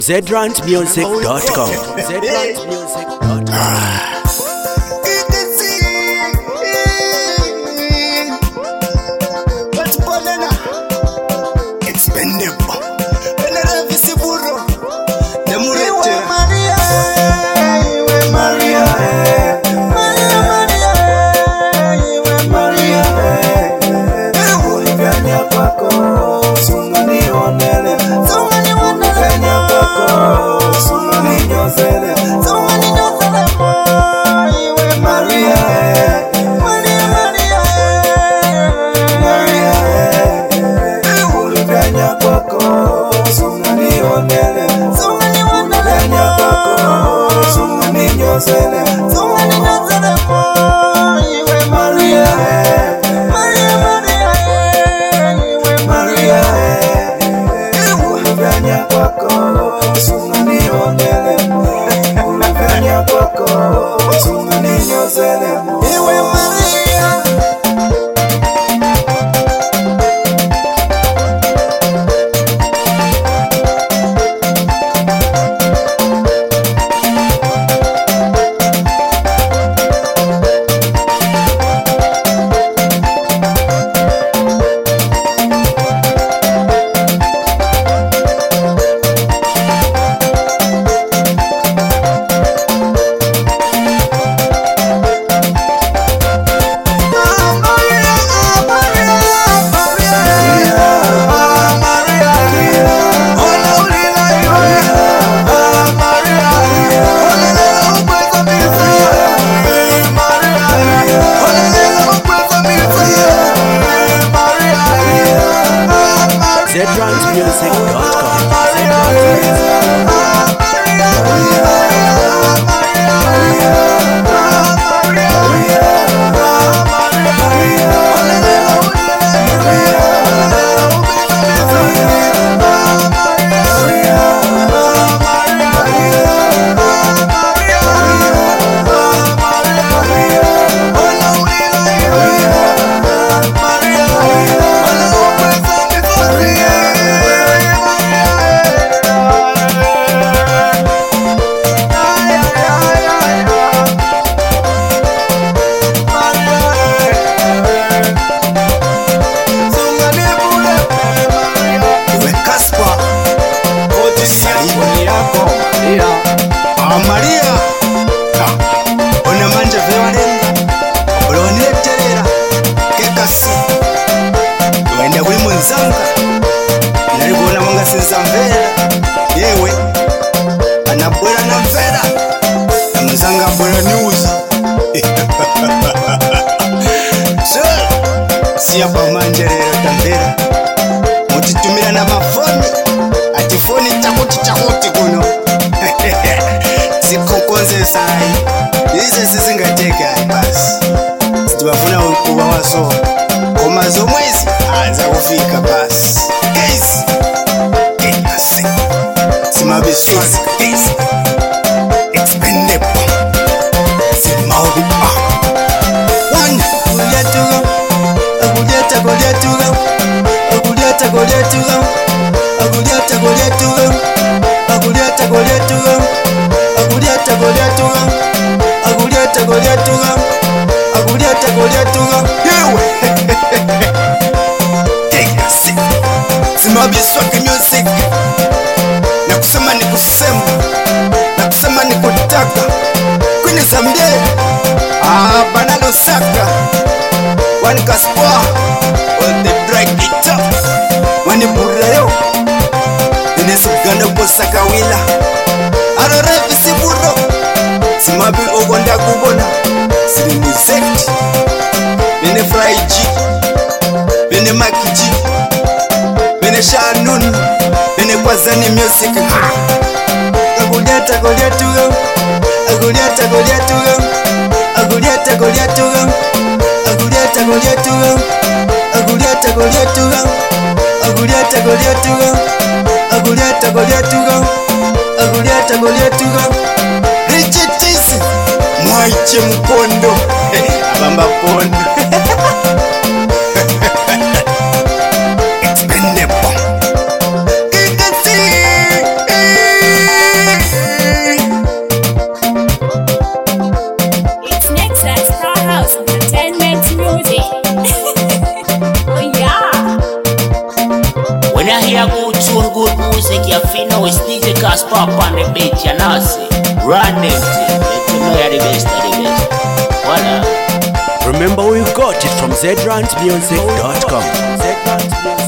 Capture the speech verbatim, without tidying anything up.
zedrant music dot com. zedrant music dot com. zedrant music dot com. Maria, ona manje vewalenga olonetera kekasi wenda kuli munzanga nali kuona mwanga sinza mvera yewe anabwera na mvera na munzanga abwera news so siyapa manje lero tambera mutitumira na mafoni ati foni chakuti chakuti kuno sikokonze sai ize sizingateka basi sitibafuna kuba waso koma zomwezi anza kufika basi guys guys simabiswas guys expendable simaobi pa one kuliatuga akuliata kuliatuga akuliata kuliatuga akuliata kuliatuga akuliata kuliatuga Aguliata goliatuga, aguliata goliatuga, aguliata goliatuga. Yewe, take a sip. Simabi swag music. Na kusema ni kusema, na kusema ni kutaka. Kwenye Zambia, ah banalo saka. One kaspoa, all the dry guitar. Wani burayo, inesu ganda bosaka wila. Arorevi siburo simabi ogonda kubona siri muzekti bene fraiji bene makiji bene shanun bene kwazani music aguliata goliatuga aguliata goliatuga aguliata goliatuga aguliata goliatuga aguliata goliatuga aguliata goliatuga aguliata goliatuga aguliata goliatuga richitisi mwaiche mkondo abamba pondo expendable kikati Good music, you feel it's D J Casper on the beat, you know, see. Run them thing, let you know you're the best of the best. Voila. Remember we got it from Z Rant Music dot com.